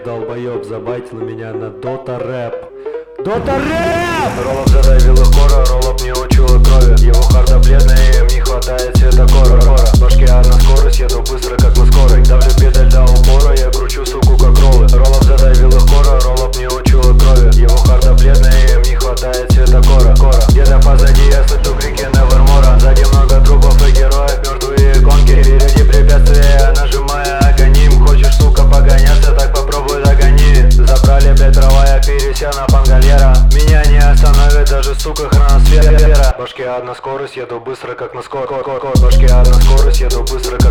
долбоеб забайтил меня на Дота Рэп. Дота Рэп! Роллоп задавил их кора, роллоп не учула крови. Его харда бледная, им не хватает светокора. В башке одна скорость, еду быстро как на скорой. Давлю педаль до упора, я кручу суку как роллы. Роллоп задавил их кора, роллоп не учула крови. Его харда бледная, им не хватает светокора. Где-то позади я слышу крики Невермора. Сзади много трупов и героев, мертвые иконки. Впереди препятствия, нажимая агоним. Хочешь, сука, погоняться, так попробуй догони. Забрали, блять, трава, я пересел на пангольера. Меня не остановит даже, сука, хроносфера. В башке одна скорость, еду быстро как на скорой. В башке одна скорость, еду быстро как